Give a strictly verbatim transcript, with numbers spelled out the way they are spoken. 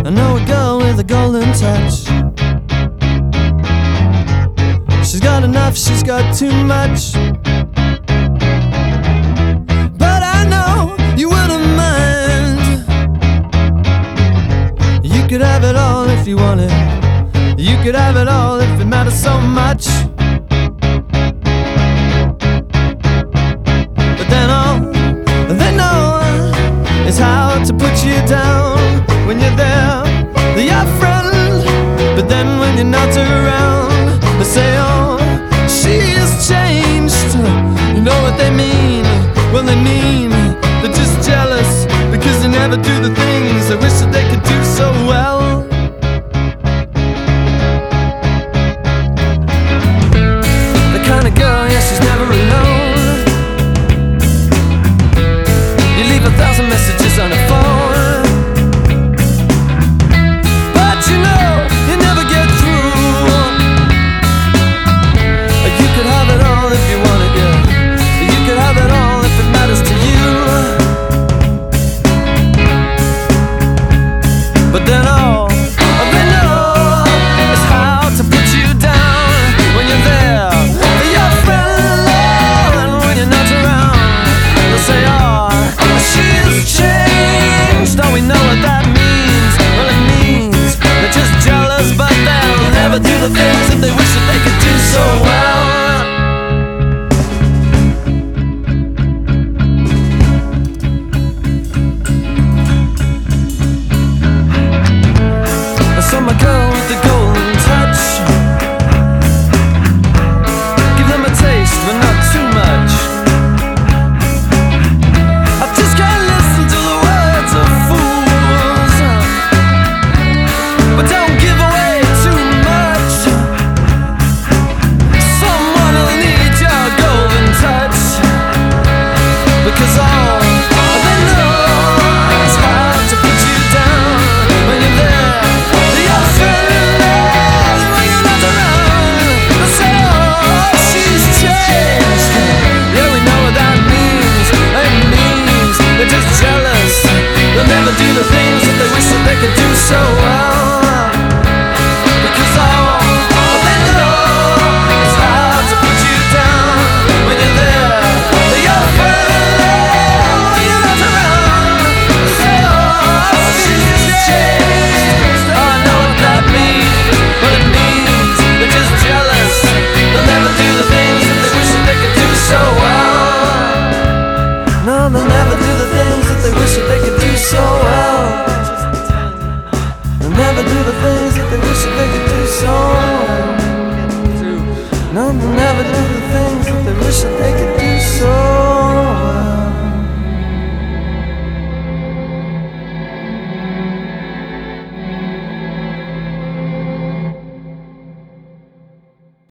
I know a girl with a golden touch. She's got enough, she's got too much. But I know you wouldn't mind. You could have it all if you wanted. You could have it all if it matters so much. But then all they know is how to put you down. When you're there, they're your friend. But then when you're not around, they say, oh, she has changed. You know what they mean? Well, they mean they're just jealous because they never do the things they wish that they could do so well. The kind of girl, yeah, she's never alone. You leave a thousand messages on her phone, but you know you never get through. You could have it all if you wanted, yeah. You could have it all if it matters to you. But then all they know is how to put you down. When you're there, they're your friend, and when you're not around, they'll say, oh, she has changed. Don't we know what that means? Well, it means they're just jealous, but they'll never do the things that they wish that they could do so well. I saw my girl with the golden touch. Give them a taste, but not too much. I just can't listen to the words of fools, but don't give away too much. Someone will need your golden touch, because all they know is how to put you down. When you're there, they're your friend, and when you're not around, they say, oh, she's changed. Yeah, we know what that means. It means they're just jealous. They'll never do the things that they wish that they could do so well. Because all they know is how to put you down. When you're there, they're your friend. When you're not around, they say, oh, she's changed. Oh, I know what that means. But it means they're just jealous. They'll never do the things that they wish that they could do so well. No, they'll never do the things that they wish that they could do so well. They'll never do the things that they wish that they could do so well. No, they'll never do the things